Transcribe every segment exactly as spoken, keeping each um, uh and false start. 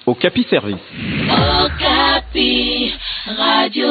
Okapi Service. Okapi, Radio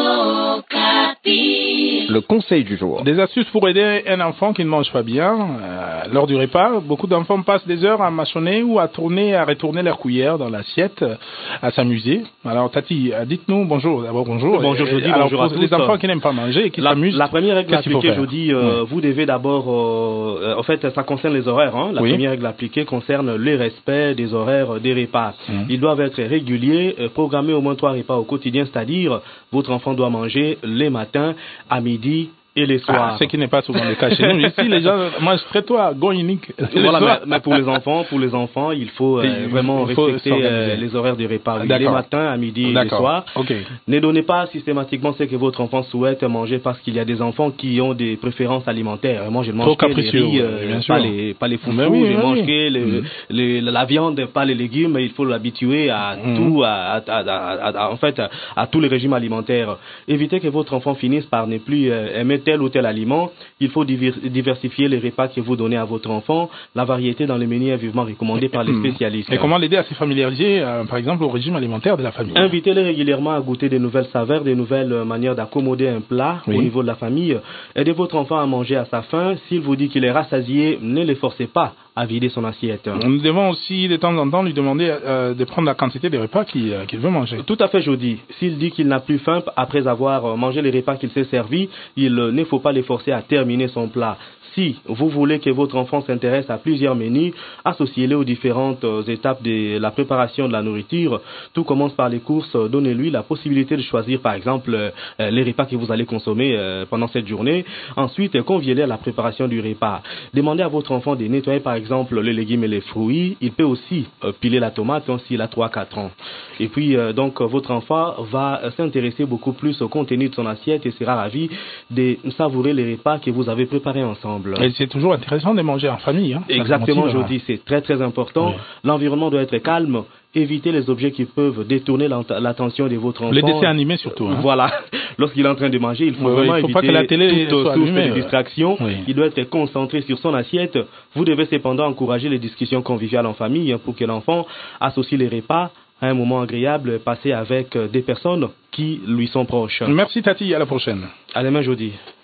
Okapi. Le conseil du jour. Des astuces pour aider un enfant qui ne mange pas bien euh, lors du repas. Beaucoup d'enfants passent des heures à mâchonner ou à tourner, à retourner leur cuillère dans l'assiette, à s'amuser. Alors Tati, dites-nous bonjour. D'abord bonjour. Bonjour et, Jody, alors, bonjour à pour tous. Les enfants qui n'aiment pas manger et qui la, s'amusent. La première règle à appliquer, Jody, euh, oui. vous devez d'abord, euh, en fait, ça concerne les horaires. Hein. La oui. première règle à appliquer concerne le respect des horaires des repas. Mmh. Ils doivent être réguliers, euh, programmés au moins trois repas au quotidien, c'est-à-dire votre enfant doit manger les matins, à midi et les soirs. Ah, ce qui n'est pas souvent le cas chez nous. Ici, les gens mangent très tôt à Goïnik. Voilà, mais, mais pour les enfants, pour les enfants, il faut euh, vraiment il faut respecter euh, les horaires des repas. Oui, les matins, à midi et les soirs. Okay. Ne donnez pas systématiquement ce que votre enfant souhaite manger parce qu'il y a des enfants qui ont des préférences alimentaires. Moi, je mange que les riz, euh, pas les pas les foufous. Oui, je mange oui. que les, mmh. les, la viande, pas les légumes. Il faut l'habituer à mmh. tout, à, à, à, à, à, en fait, à, à tous les régimes alimentaires. Évitez que votre enfant finisse par ne plus euh, aimer tel ou tel aliment. Il faut diversifier les repas que vous donnez à votre enfant. La variété dans les menus est vivement recommandée par les spécialistes. Et comment l'aider à se familiariser, euh, par exemple, au régime alimentaire de la famille? Invitez-les régulièrement à goûter de nouvelles saveurs, de nouvelles manières d'accommoder un plat oui. au niveau de la famille. Aidez votre enfant à manger à sa faim. S'il vous dit qu'il est rassasié, ne le forcez pas à vider son assiette. Nous devons aussi de temps en temps lui demander euh, de prendre la quantité de repas qu'il, euh, qu'il veut manger. Tout à fait, Jody. S'il dit qu'il n'a plus faim après avoir mangé les repas qu'il s'est servi, il euh, ne faut pas le forcer à terminer son plat. Si vous voulez que votre enfant s'intéresse à plusieurs menus, associez-le aux différentes euh, étapes de la préparation de la nourriture. Tout commence par les courses. Donnez-lui la possibilité de choisir, par exemple, euh, les repas que vous allez consommer euh, pendant cette journée. Ensuite, euh, conviez-le à la préparation du repas. Demandez à votre enfant de nettoyer, par exemple, les légumes et les fruits. Il peut aussi euh, piler la tomate hein, s'il a trois à quatre ans. Et puis, euh, donc, votre enfant va euh, s'intéresser beaucoup plus au contenu de son assiette et sera ravi de savourer les repas que vous avez préparés ensemble. Et c'est toujours intéressant de manger en famille. Hein. Exactement, Jody, c'est très très important. Oui. L'environnement doit être calme. Évitez les objets qui peuvent détourner l'attention de votre enfant. Les dessins animés surtout. Hein. Voilà. Lorsqu'il est en train de manger, il faut oui, vraiment il faut éviter pas que la télé toute source de distraction. Oui. Il doit être concentré sur son assiette. Vous devez cependant encourager les discussions conviviales en famille pour que l'enfant associe les repas à un moment agréable passé avec des personnes qui lui sont proches. Merci Tati, à la prochaine. À demain, Jody.